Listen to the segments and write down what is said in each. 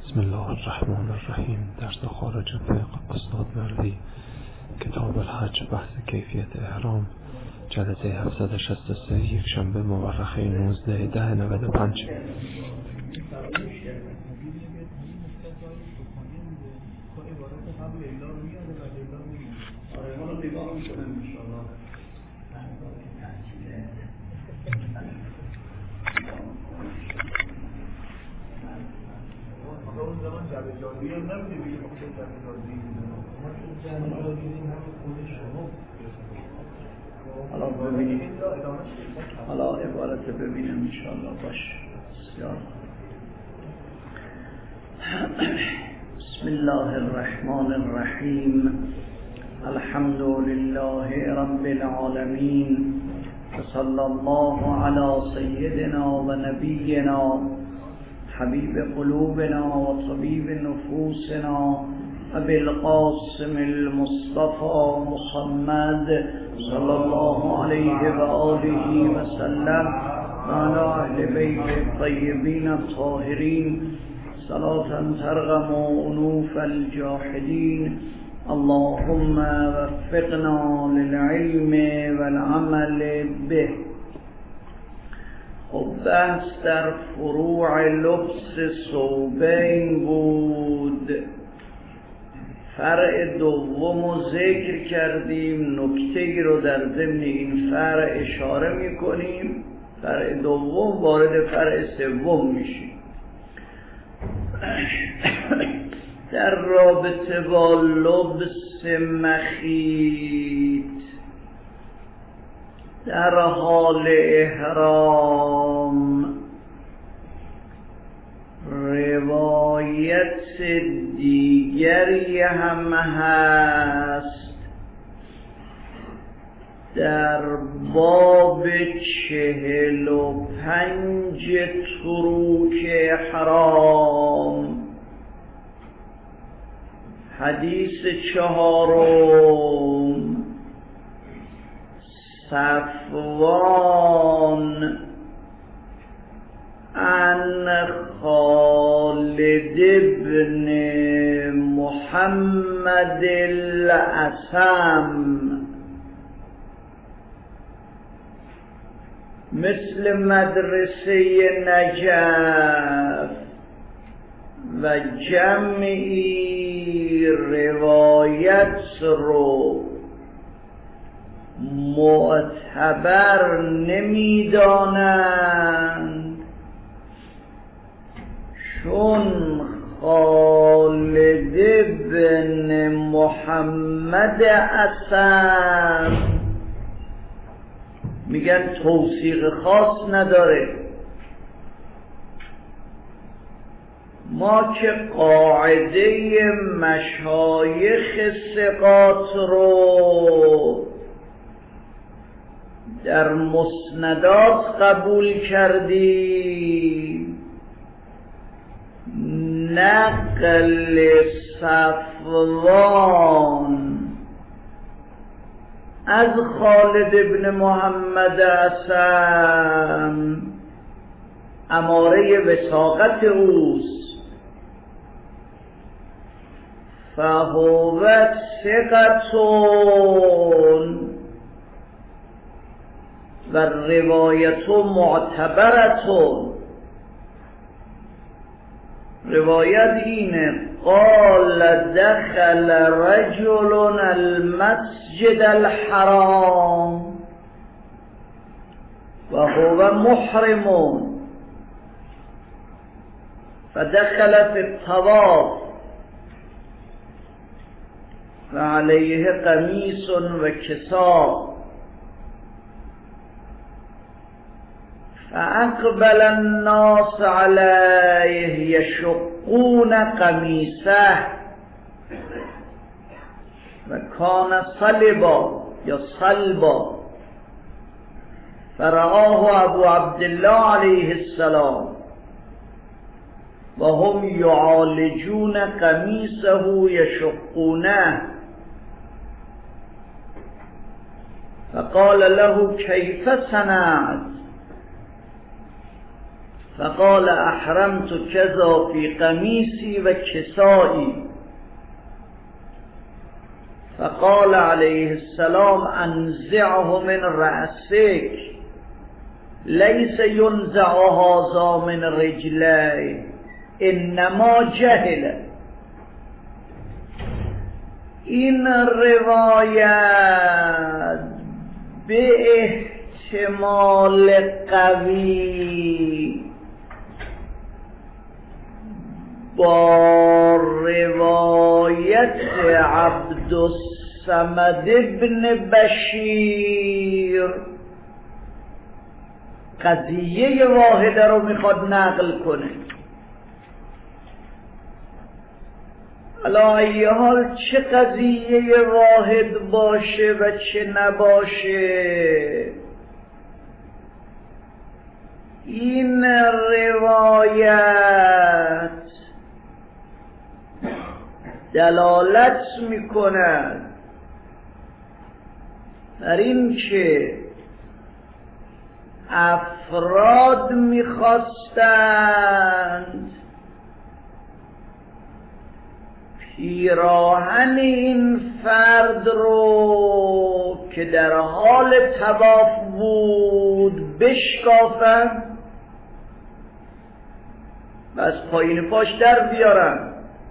بسم الله الرحمن الرحیم. درس خارج فقه استاد مردی، کتاب الحج، بحث کیفیت احرام، جلسه 763، یک شنبه مورخه 19/10/95. حالا ببینیم، حالا عبارت ببینیم انشاءالله. باش بسیار. بسم الله الرحمن الرحیم. الحمد لله رب العالمین و صلی الله علی سیدنا و نبینا حبیب قلوبنا و طبیب نفوسنا ابی القاسم المصطفى محمد صلی الله علیه و آله و سلم و علی اهل بیت الطیبین الطاهرین صلاة ترغم انوف الجاحدین. اللهم وفقنا للعلم والعمل به. خب بحث در فروع لبس ثوبین بود. فرع دوم رو ذکر کردیم، نکته‌ای رو در ضمن این فرع اشاره می‌کنیم. فرع دوم وارد فرع سوم میشیم. در رابطه با لبس مخیط در حال احرام روایت دیگری هم هست در باب 45 تروک احرام. حدیث 4، صفوان عن خالد بن محمد الأسم مثل مدرسه نجف و جمعی روایت رو معتبر نمیدانند، چون خالد بن محمد اسم میگن توثیق خاص نداره. ما که قاعده مشایخ ثقات رو در مسندات قبول کردیم، نقل صفوان از خالد بن محمد اسم اماره وثاقت اوست. فهو ثقتون و روایت معتبرتون. روایت اینه: قال دخل رجل المسجد الحرام و هو محرم فدخل في الطواف وعليه قميص وكساء فأقبل الناس عليه يشقون قميصه وكان صلبا یا صلبا فرآه ابو عبد الله عليه السلام وهم يعالجون قميصه يشقونه فقال له كيف صنعت؟ فقال احرمت کذا فی قمیسی و کسایی. فقال علیه السلام انزعه من رأسک لیس ینزع هذا من رجلی انما جهل. این روایت به احتمال قوی با روایت عبدالصمد ابن بشیر قضیه واحده رو میخواد نقل کنه. علی ای حال چه قضیه واحد باشه و چه نباشه، این روایت دلالت میکند بر این که افراد میخواستند پیراهن این فرد رو که در حال طواف بود بشکافند و از پایین پاش در بیارن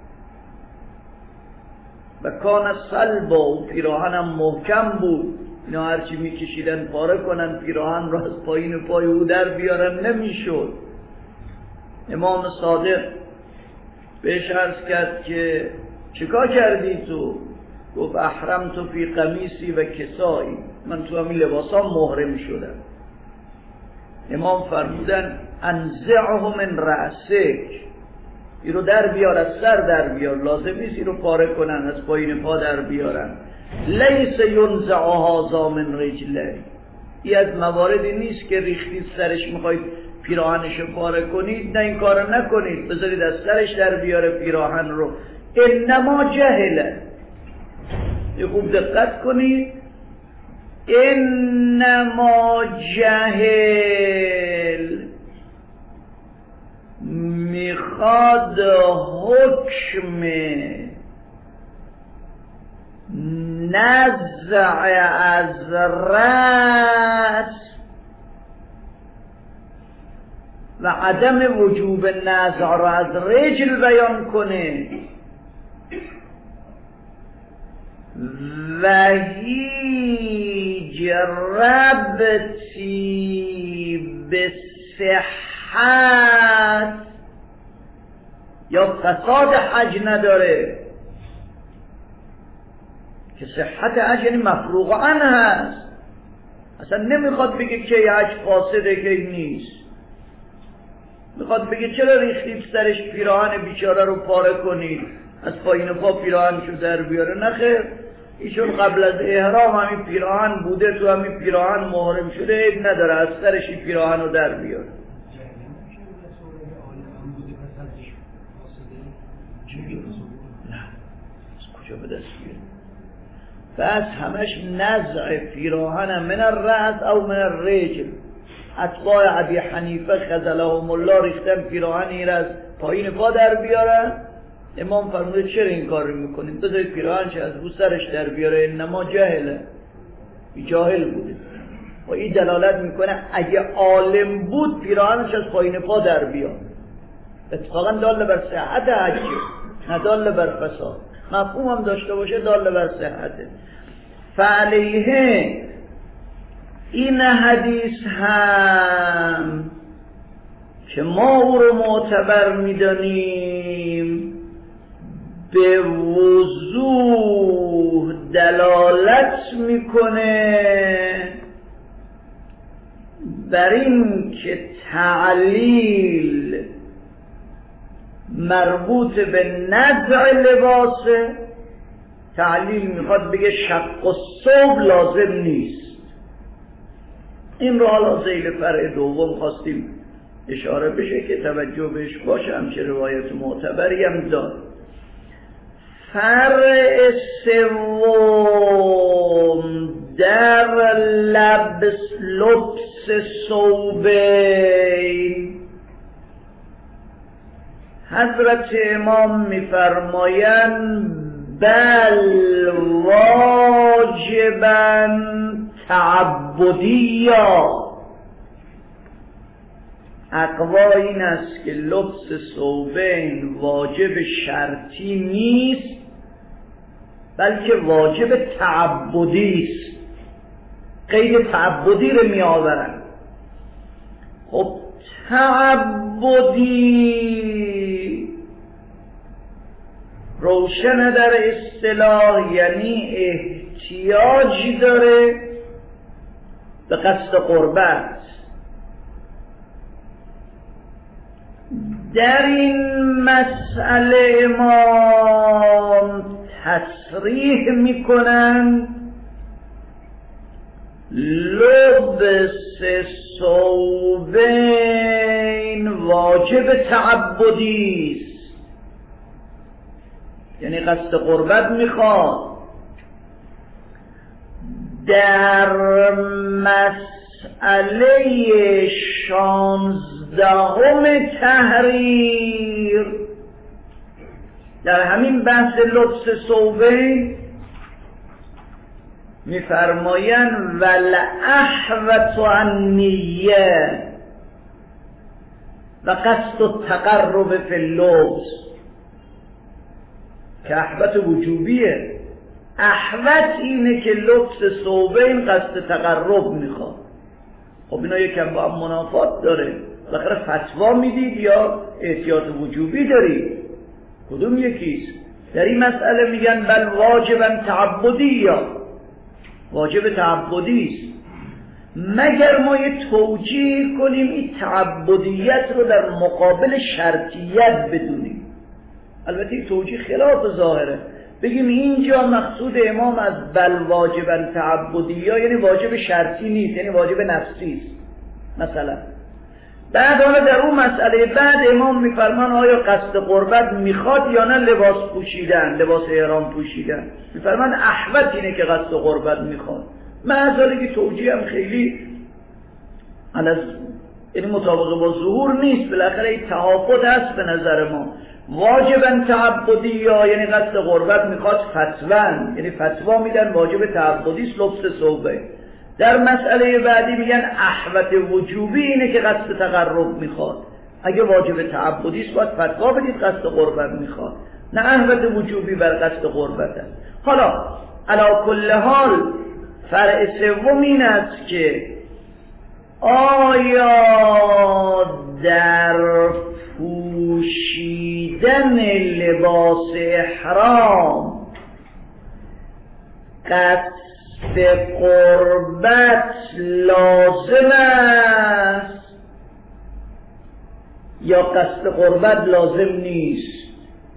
و کان صلبا و پیراهنم محکم بود، اینا هرچی میکشیدن پاره کنن پیراهن رو از پایین پای او در بیارن نمیشد. امام صادق بهش عرض کرد که چیکار کردی تو؟ گفت احرمت فی قمیسی و کسایی، من تو همین لباسا محرم شدم. امام فرمودن انزعه من رأسک، این رو در بیار، از سر در بیار، لازم نیست این رو پاره کنن از پایین پا در بیارن. لیس ینزع هذا من رجله، این از مواردی نیست که ریختید سرش میخواید پیراهنش رو پاره کنید، نه این کار نکنید، بذارید از سرش در بیاره پیراهن رو. انما جهله، یه خوب دقت کنید، انما جهل میخواد حکم نزع از رأس و عدم وجوب نزع را از رجل بیان کنه و هیچ ربطی به صحت یا فساد حج نداره، که صحت حج یعنی مفروغ عنه هست، اصلا نمیخواد بگه که حج فاسده که نیست، میخواد بگه چرا ریختید سرش پیراهن بیچاره رو پاره کنید از پایین پا پیراهنشو در بیاره. نخیر، ایشون قبل از احرام همین پیراهن بوده، تو همین پیراهن محرم شده، عیب نداره از سرش این پیراهن رو در بیاره. نه از کجا به دست بیاره؟ بس همش نزع پیراهن من الرأس او من الرجل. اتباع ابی حنیفه خذلهم الله ریختن پیراهن این از پایین پا در بیارن. امام فرموده چرا این کار رو میکنید؟ بذارید پیراهنش از رو سرش در بیاره، انما جهله، جاهل بوده. و این دلالت میکنه اگه عالم بود پیراهنش از پایین پا در بیاره. اتفاقا دال بر صحت حج، نه دال بر فساد. مفهوم هم داشته باشه دال بر صحته. فعلیه این حدیث هم که ما او رو معتبر میدانیم به وضوح دلالت میکنه بر این که تعلیل مربوط به نزع لباسه. تعلیل میخواد بگه شق الثوب لازم نیست. این رو حالا ذیل فرع دوم خواستیم اشاره بشه که توجه بهش باشه، همچه روایت معتبری هم داد. فرع سوم در لبس ثوبین حضرت امام میفرمایند بل واجبا تعبدیا. اقوا این است که لبس ثوبین واجب شرطی نیست بلکه واجب تعبدی است. قید تعبدی رو می آورن. خب تعبدی روشن در اصطلاح یعنی احتیاج داره به قصد قربت. در این مسئله امام تصریح میکنن لبس ثوبین واجب تعبدی است، یعنی قصد قربت میخواد. در مسئله 16 تحریر در همین بحث لبس ثوبین میفرمایند والاحوط النیه و قصد التقرب فی اللبس، که احوط وجوبیه. احوط اینه که لبس ثوبین قصد تقرب میخواد. خب اینا یکم با هم منافات داره. بالاخره فتوا میدید یا احتیاط وجوبی دارید؟ کدوم یکیست؟ در این مسئله میگن بل واجبا تعبدی، یا واجب تعبدی است، مگر ما یه توجیه کنیم این تعبدیت رو در مقابل شرطیت بدونیم. البته این توجیه خلاف ظاهره، بگیم اینجا مقصود امام از بل واجبا تعبدی یعنی واجب شرطی نیست، یعنی واجب نفسی است مثلا. بعد حالا در اون مسئله بعد امام میفرمان آیا قصد قربت میخواد یا نه لباس پوشیدن، لباس احرام پوشیدن. میفرمان احوط اینه که قصد قربت میخواد. معذالی که توجیه هم خیلی یعنی مطابق با ظهور نیست، بالاخره این تحافظ هست به نظر ما. واجبا تعبدی یا یعنی قصد قربت میخواد فتوان، یعنی فتوا میدن واجب تعبدی است لبس ثوبه. در مسئله بعدی میگن احوط وجوبی اینه که قصد تقرب میخواد. اگه واجب تعبدی است باید فتوا بدید قصد قربت میخواد، نه احوط وجوبی بر قصد قربت است. حالا علی کل حال فرع سوم این است که آیا در پوشیدن لباس احرام قصد قربت لازم است یا قصد قربت لازم نیست؟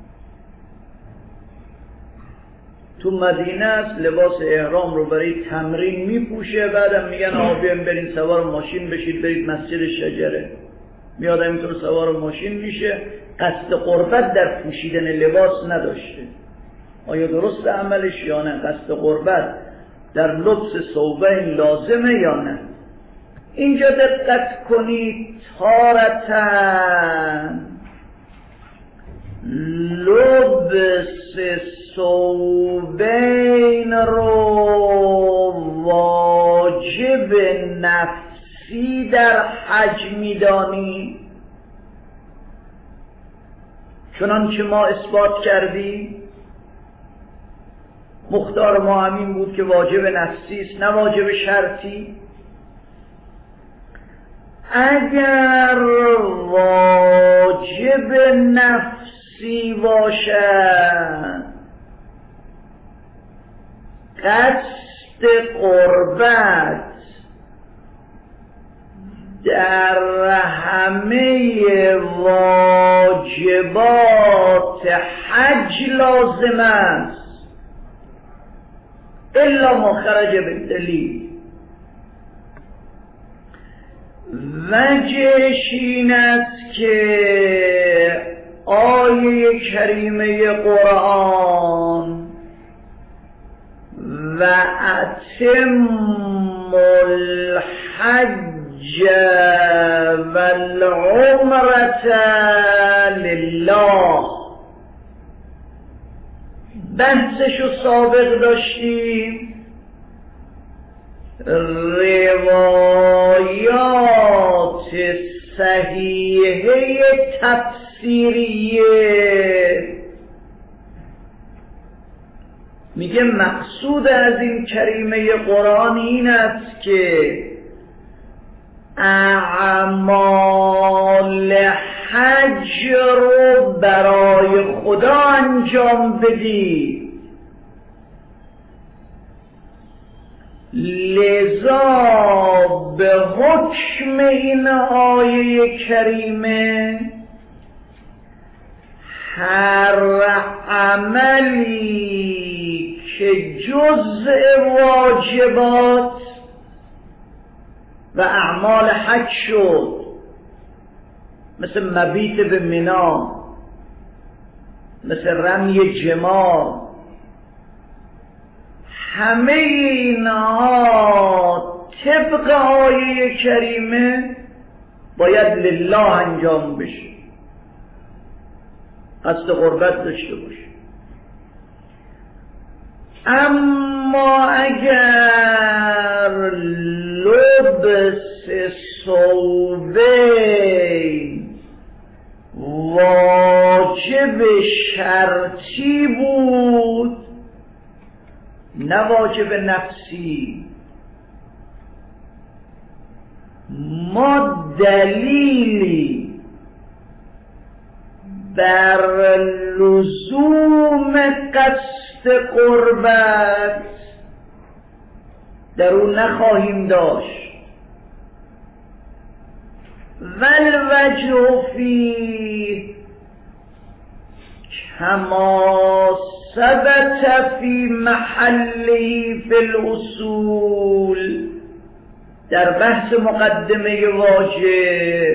تو مدینه است لباس احرام رو برای تمرین میپوشه، بعدم میگن بیاین برین سوار ماشین بشید برید مسجد شجره. میاد اینطور سوار ماشین میشه، قصد قربت در پوشیدن لباس نداشته. آیا درست عملش یا نه؟ قصد قربت در لبس ثوبین لازمه یا نه؟ اینجا دقت کنید، تارتن لبس ثوبین رو واجب نفسی در حج میدانی، چنانچه ما اثبات کردیم. مختار ما همین بود که واجب نفسی است نه واجب شرطی. اگر واجب نفسی باشد قصد قربت در همه واجبات حج لازم است الا ما خرج بالدلیل. وجهش این است که آیه کریمه قرآن و اتم الحج والعمرة لله. بحثشو سابق داشتیم. روایات صحیحه تفسیریه میگه مقصود از این کریمه قرآن این است که اعمال حج رو برای خدا انجام بدی. لذا به حکم این آیه کریمه هر عملی که جزء واجبات و اعمال حج شد، مثل مبیت به مینا، مثل رمی جمار، همه اینها طبق آیه کریمه باید لله انجام بشه، قصد قربت داشته باشه. اما اگر لبس ثوبین واجب شرطی بود نه واجب نفسی، ما دلیلی بر لزوم قصد قربت در اون نخواهیم داشت. والوجه فی کما ثبت فی محلی فی الاصول، در بحث مقدمه واجب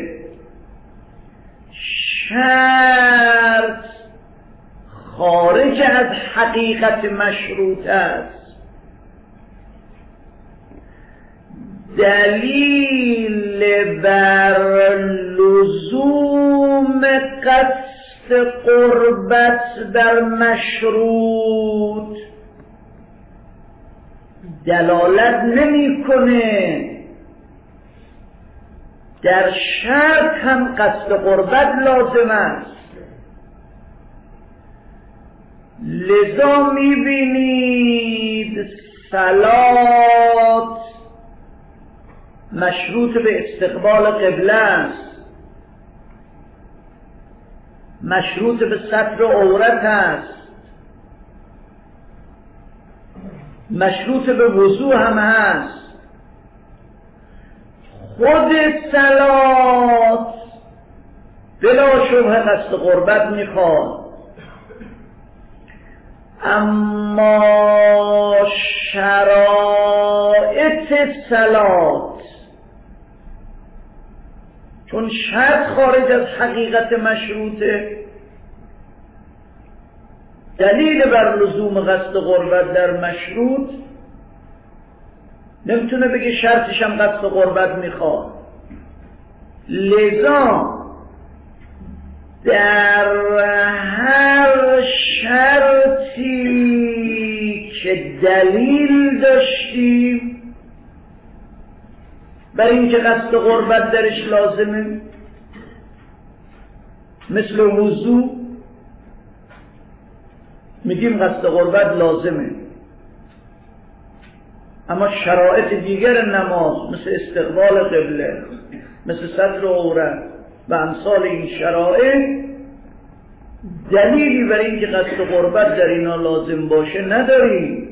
شرط خارج از حقیقت مشروط است. دلیل بر لزوم قصد قربت در مشروط دلالت نمی‌کنه در شرط هم قصد قربت لازم است. لذا می‌بینید صلات مشروط به استقبال قبله است، مشروط به ستر عورت است، مشروط به وضو هم هست. خود صلات بلا شبهه قصد قربت میخواد، اما شرایط صلات چون شرط خارج از حقیقت مشروطه، دلیل بر لزوم قصد قربت در مشروط نمیتونه بگه شرطش هم قصد قربت میخواد. لذا در هر شرطی که دلیل داشتیم برای اینکه قصد قربت درش لازمه، مثل وضو میگیم قصد قربت لازمه، اما شرایط دیگر نماز مثل استقبال قبله، مثل ستر عورت و امثال این شرایط دلیلی برای اینکه قصد قربت در اینا لازم باشه نداریم.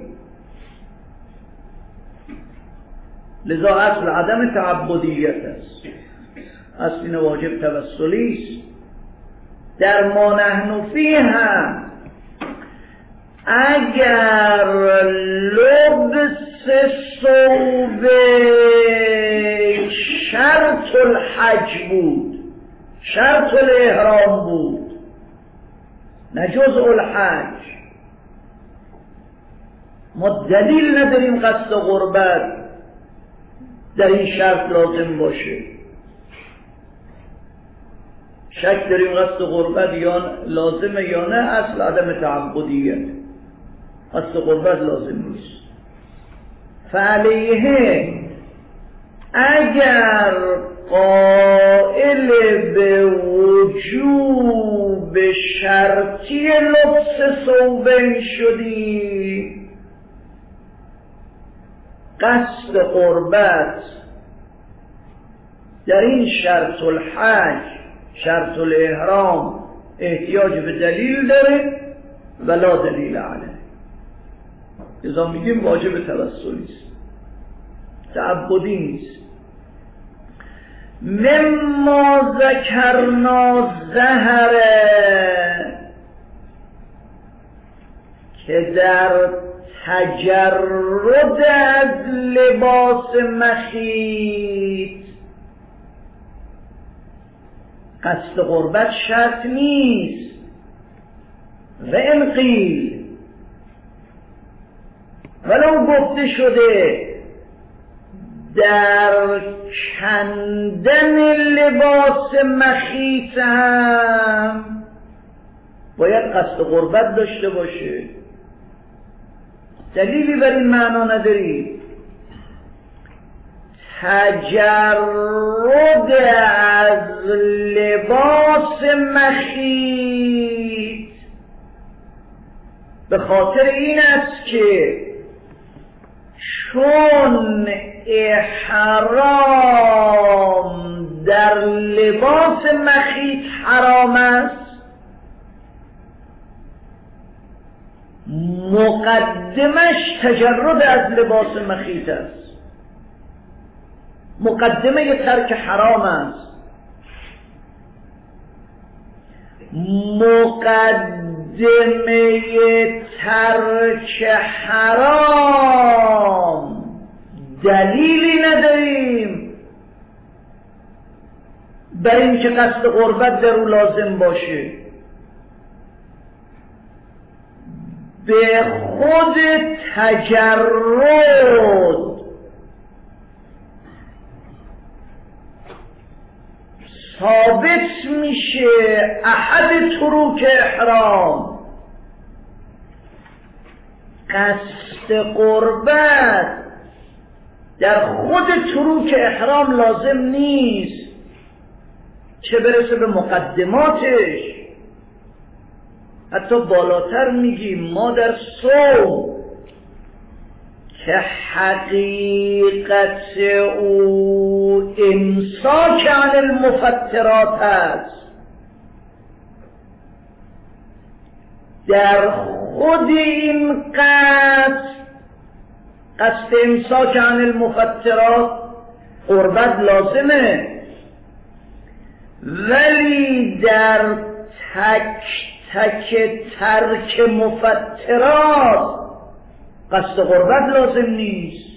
لذا اصل عدم تعبدیت است، اصل این واجب توسلی است. در ما نحن فیه هم اگر لبس ثوب شرط الحج بود، شرط الاحرام بود، نه جزء الحج، ما دلیل نداریم قصد قربت در این شرط لازم باشه. شک داریم قصد قربت یا لازمه یا نه، اصل عدم تعبدیت، قصد قربت لازم نیست. فعلیه اگر قائل به وجوب شرطی لبس ثوبین شدی، قصد قربت در این شرط الحج، شرط الاحرام احتیاج به دلیل داره ولا دلیل علیه، لذا میگیم واجب توسلی است، تعبدی نیست. مما ذکرنا ظهره که در تجرد از لباس مخیط قصد قربت شرط نیست. و ان قیل، ولو گفته شده در کندن لباس مخیط هم باید قصد قربت داشته باشه، دلیلی بر این معنا نداری. تجرد از لباس مخیط به خاطر این است که چون احرام در لباس مخیط حرام است، مقدمش تجرد از لباس مخیط است، مقدمه ترک حرام است. مقدمه ترک حرام دلیلی نداریم بر این که قصد قربت در او لازم باشه. به خود تجرد ثابت میشه احد تروک احرام، قصد قربت در خود تروک احرام لازم نیست، چه برسه به مقدماتش. حتی بالاتر میگیم ما در صوم که حقیقت او امساک عن المفترات است، در خود این قصد امساک عن المفترات قربت لازمه، ولی در ترک مفترات قصد قربت لازم نیست.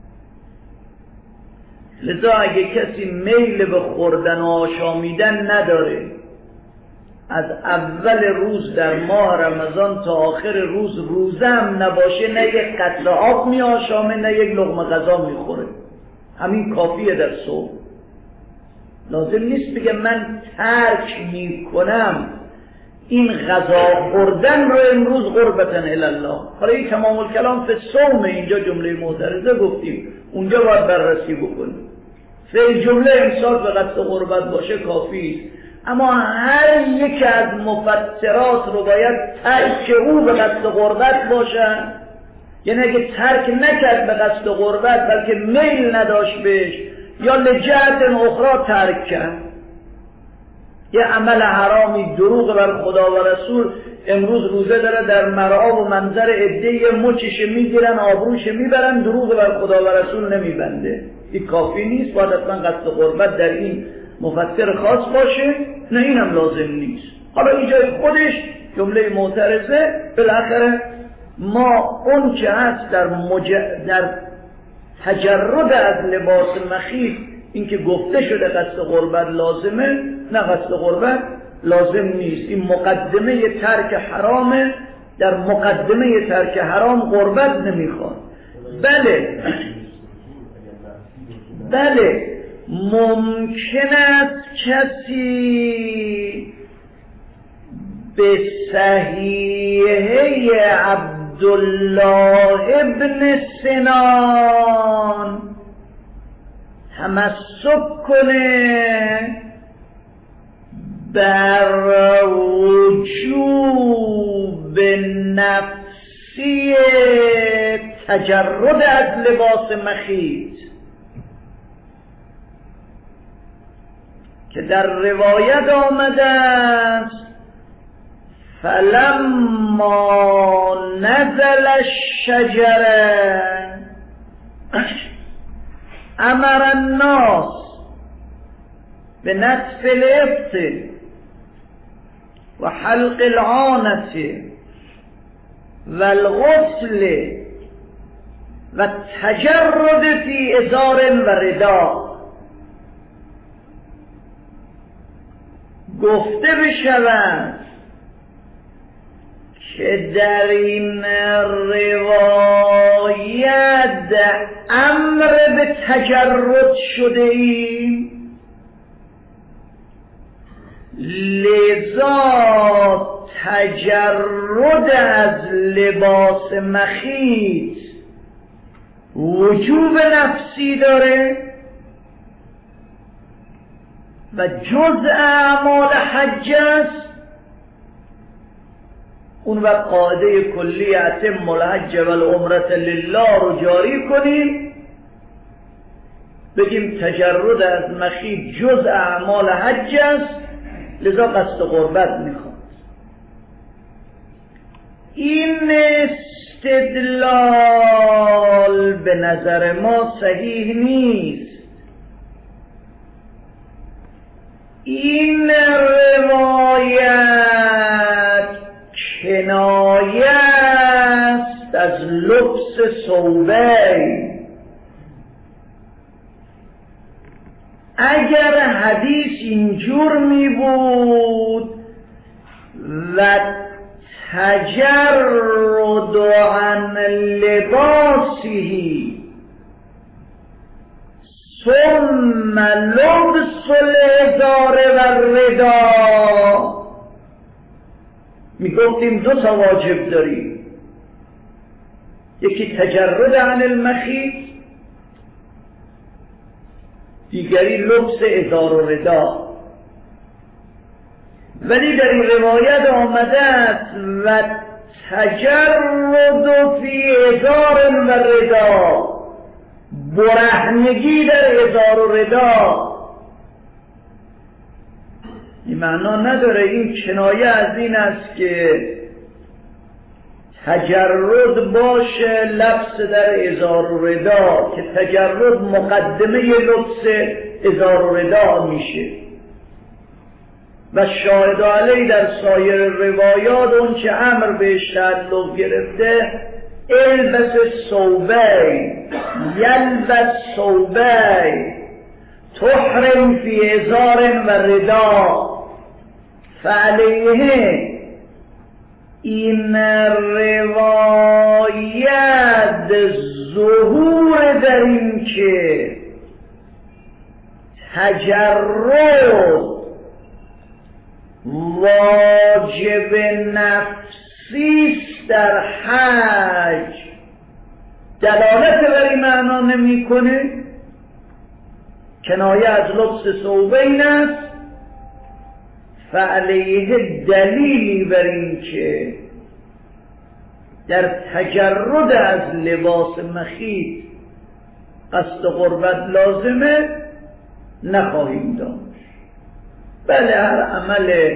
لذا اگه کسی میل به خوردن و آشامیدن نداره، از اول روز در ماه رمضان تا آخر روز روزه هم نباشه، نه یک قطره آب می آشامه نه یک لقمه غذا می خوره، همین کافیه در صبح. لازم نیست بگه من ترک می کنم این غذا خوردن رو امروز قربتن الله. حالا این تمام الکلام فی الصوم، اینجا جمله معترضه گفتیم، اونجا باید بررسی بکنیم. فی جمله امساک به قصد قربت باشه کافی، اما هر یک از مفترات رو باید ترک او به قصد قربت باشن. یعنی اگه ترک نکرد به قصد قربت بلکه میل نداشت بهش یا لجهت اخرى ترک کرد، یه عمل حرامی، دروغ بر خدا و رسول، امروز روزه داره در مرعا و منظر عده مچش میگیرن آبروش میبرن، دروغ بر خدا و رسول نمیبنده، این کافی نیست، باید اصلا قصد قربت در این مفسر خاص باشه، نه این هم لازم نیست. حالا اینجا خودش جمله معترضه، بالاخره ما اون که هست در تجرد از لباس مخیط، این که گفته شده قصد قربت لازمه، نه قصد قربت لازم نیست، این مقدمه ترک حرامه، در مقدمه ترک حرام قربت نمیخواد. بله ممکن است کسی به صحیحه عبدالله ابن سنان تمسک کنه بر وجوب نفسی تجرد از لباس مخیط که در روایت آمده است فلما نزل الشجره امر الناس به نتف الابط و حلق العانة و الغسل و تجرد فی ازار و رداء. گفته بشود که در این روایت امر به تجرد شده ایم، لذا تجرد از لباس مخیط وجوب نفسی داره و جزء اعمال حج است. اون وقت قاعده کلی اتم الحج و العمرة لله رو جاری کنیم، بگیم تجرد از مخیط جزء اعمال حج است، لذا قصد قربت میخواد. این استدلال به نظر ما صحیح نیست. این روایت کنایه است از لبس ثوبین. اگر حدیث اینجور می بود و تجرد عن لباسه ثم لبس الازار و الرداء، می گفتیم دو تا واجب داریم، یکی تجرد عن المخیط، دیگری لبس ازار و ردا. ولی در این روایت آمده است و تجرد فی ازار و ردا، برهنگی در ازار و ردا. این معنا نداره، این کنایه از این است که تجرد باشه لبس در ازار و ردا، که تجرد مقدمه لبس ازار و ردا میشه. و شاهد علی در سایر روایات اون چه امر بهش تعلق گرفته، البس ثوبین، یلبس ثوبین، تحرم فی ازار و ردا. فعلیه این روایت ظهور در این که تجرد واجب نفسیست در حج دلالت بر این معنا نمی کنه. کنایه از لبس ثوبین است، فعلیه دلیلی بر این که در تجرد از لباس مخیط قصد قربت لازمه نخواهیم داشت. بله هر عمل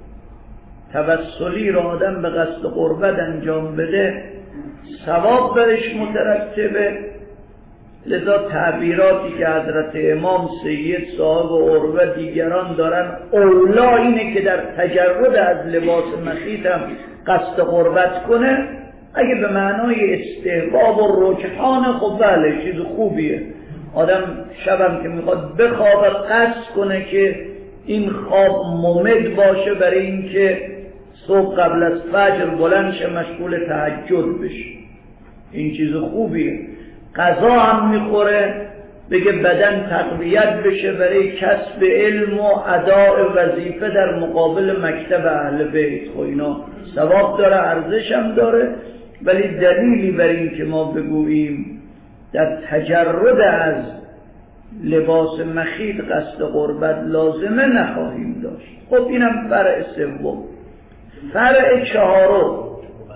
توسلی را آدم به قصد قربت انجام بده ثواب برش مترتبه. لذا تعبیراتی که حضرت امام سید صاحب عروه دیگران دارن، اولا اینه که در تجرد از لباس مخیط هم قصد قربت کنه. اگه به معنای استحباب و رجحان، خب بله چیز خوبیه. آدم شبم که میخواد بخوابه قصد کنه که این خواب ممد باشه برای اینکه صبح قبل از فجر بلند شه مشغول تهجد بشه. این چیز خوبیه. غذا هم میخوره، بگه بدن تقویت بشه برای کسب علم و اداء وظیفه در مقابل مکتب اهل بیت. خب اینا ثواب داره، ارزش هم داره، ولی دلیلی بر این که ما بگوییم در تجرد از لباس مخیط قصد قربت لازمه نخواهیم داشت. خب اینم فرع سوم. فرع چهارم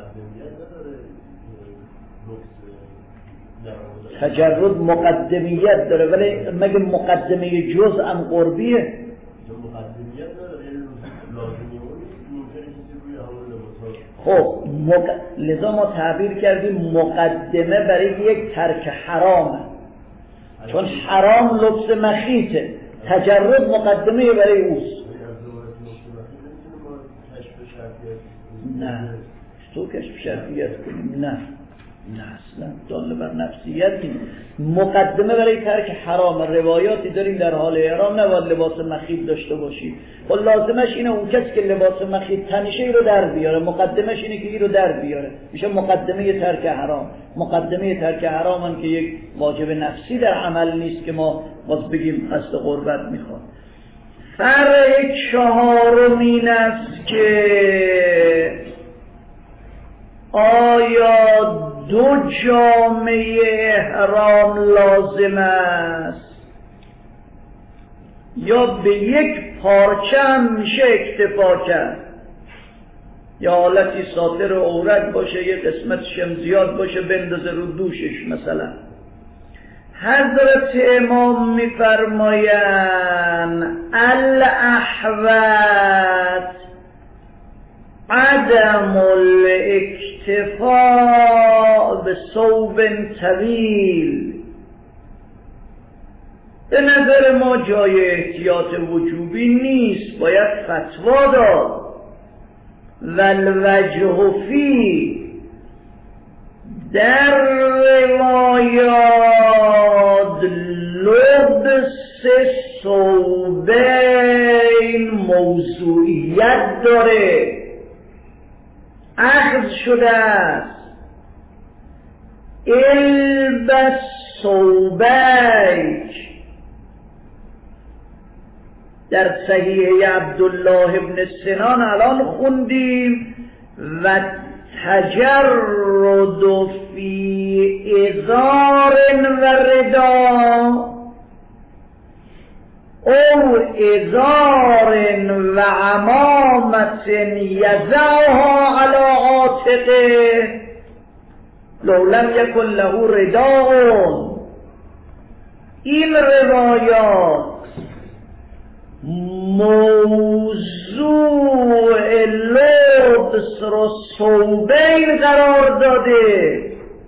تجرد مقدمیت داره، ولی مگه مقدمه جزء هم قربیه؟ خب لذا ما تعبیر کردیم مقدمه برای یک ترک حرامه، چون حرام لبس مخیطه، تجرد مقدمه برای اوست. نه تو کشف شرطیت کنیم، نه اصلا دال بر نفسیت نیست. مقدمه برای ترک حرام. روایاتی داریم در حال احرام نباید لباس مخیط داشته باشی. خب لازمش اینه اون کسی که لباس مخیط تنشه ای رو در بیاره، مقدمش اینه که ای رو در بیاره، میشه مقدمه ترک حرام. مقدمه ترک حرام هم که یک واجب نفسی در عمل نیست که ما باز بگیم قصد قربت میخواد. فرع چهارم این است که آیا دو جامعه احرام لازم است یا به یک پارچه هم میشه اکتفا کرد؟ یا حالتی ساتر عورت باشه، یک قسمتش هم زیاد باشه بندازه رو دوشش مثلا. حضرت امام میفرمایند الاحوط عدم الاکتفاء به ثوب طویل. به نظر ما جای احتیاط وجوبی نیست، باید فتوا داد. والوجه فی در روایات لبس ثوبین موضوعیت داره، اخذ شده است. البس ثوبیک در صحیح عبدالله ابن سنان الان خوندیم و تجرد فی ازار و ردا او ازار و عمامت یزعها علی عاتقه لو لم یکن له رداء. این روایات موضوع لبس را ثوبین قرار داده.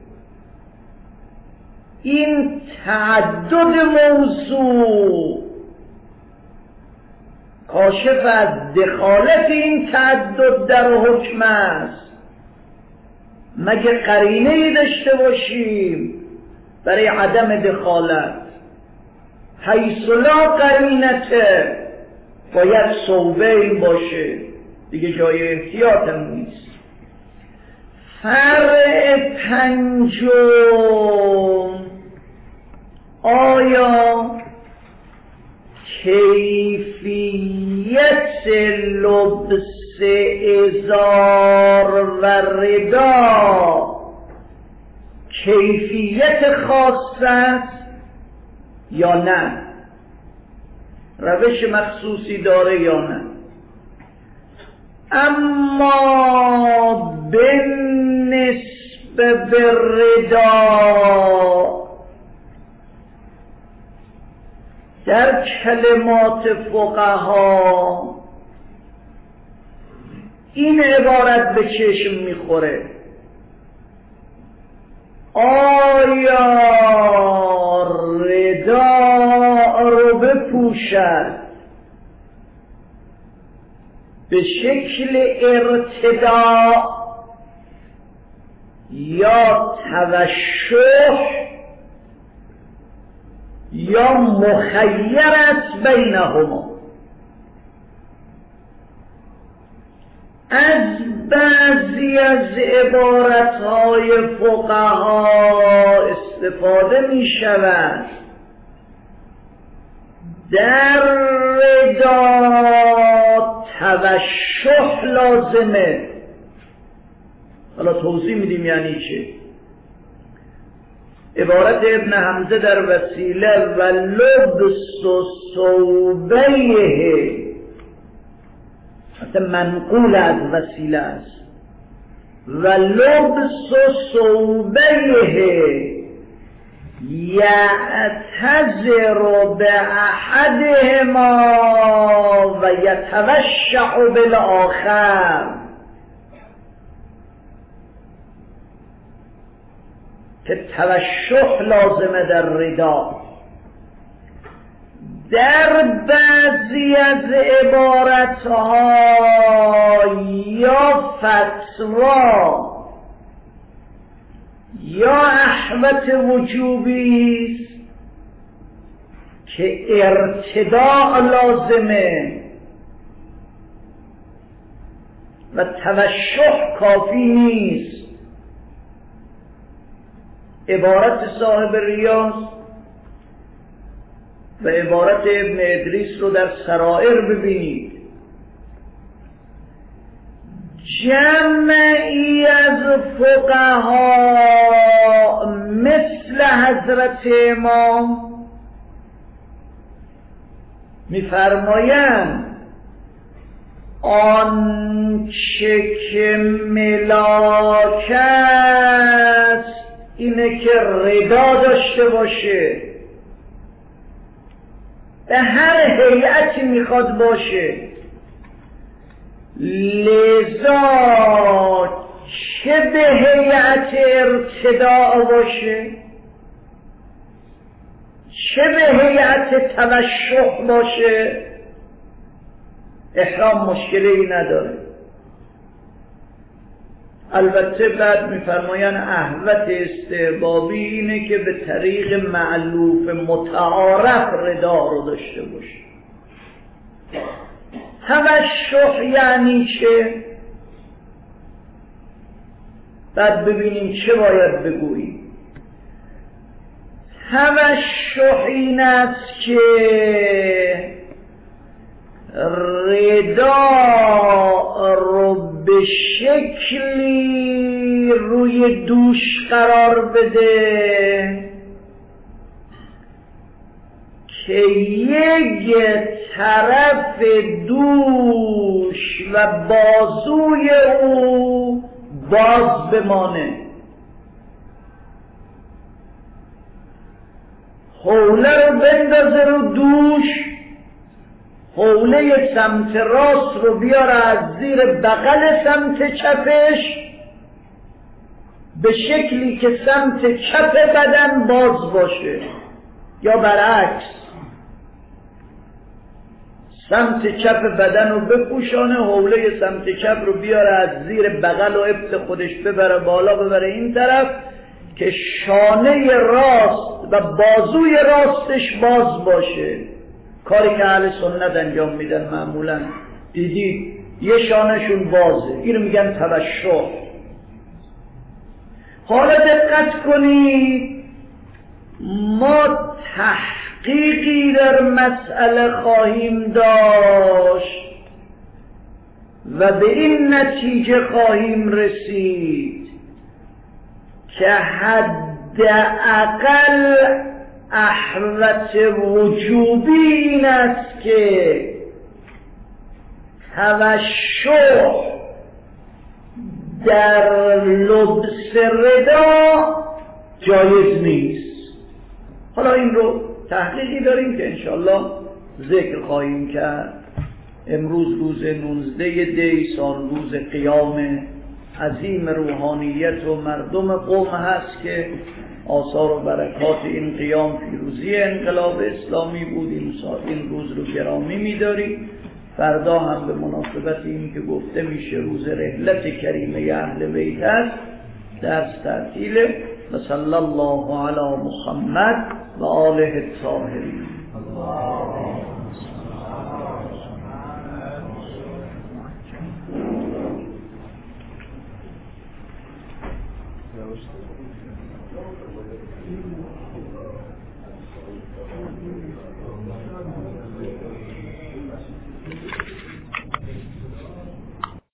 این تعدد موضوع کاشف از دخالت این تعدد در حکم است. مگه قرینه‌ای داشته باشیم برای عدم دخالت؟ حیث لا قرینته باید ثوبین باشه، دیگه جای احتیاط هم نیست. فرع پنجم آیا کیفیت لبس ازار و ردا کیفیت خاص است یا نه؟ روش مخصوصی داره یا نه؟ اما بالنسبه بالردا در کلمات فقها این عبارت به چشم میخوره. آیا ردا رو بپوشد به شکل ارتداء یا توشح یا مخیر است بینهما؟ از بعضی از عبارتهای فقها استفاده می شود در رضا توشح لازمه. حالا توضیح میدیم یعنی چه. عبارت ابن حمزه در وسیله و لبس ثوبیه مثلا منقول از وسیله است. و لبس ثوبیه یعتذر به احدهما و یتوشح بالآخر، که توشح لازمه در ردا. در بعضی از عبارتها یا فتوا یا احوت وجوبی است که ارتداء لازمه و توشح کافی نیست. عبارت صاحب ریاض و عبارت ابن ادریس رو در سرائر ببینید. جمعی از فقها مثل حضرت امام می‌فرمایند آنچه که ملاک است اینه که رضا داشته باشه، به هر هیئتی میخواد باشه. لذا چه به هیئت ارتداء باشه چه به هیئت توشح باشه، احرام مشکلی نداره. البته بعد میفرمایند احوت استحبابی اینه که به طریق معلوف متعارف رضا رو داشته باشه. توشح یعنی چه؟ بعد ببینیم چه باید بگوییم. توشح این است که رضا رو به شکلی روی دوش قرار بده که یک طرف دوش و بازوی او باز بمانه. حوله رو بندازه رو دوش، حوله سمت راست رو بیاره از زیر بغل سمت چپش به شکلی که سمت چپ بدن باز باشه، یا برعکس سمت چپ بدن رو بپوشانه، حوله سمت چپ رو بیاره از زیر بغل و ابط خودش ببره بالا، ببره این طرف که شانه راست و بازوی راستش باز باشه. کاری که اهل سنت انجام میدن معمولا، دیدید یه شانهشون بازه، اینو میگن توشح. حالا دقت کنید، ما تحقیقی در مسئله خواهیم داشت و به این نتیجه خواهیم رسید که حداقل احوت وجوبی این است که توشح در لبس رضا جایز نیست. حالا این رو تحقیقی داریم که انشاءالله ذکر خواهیم کرد. امروز روز 19 دیسان، روز قیام عظیم روحانیت و مردم قوم هست که آثار و برکات این قیام پیروزی انقلاب اسلامی بود. این روز رو گرامی می‌داریم. فردا هم به مناسبت این که گفته میشه روز رحلت کریمه اهل بیت است، درس تعطیل. و صلی الله علی محمد و آله الطاهرین.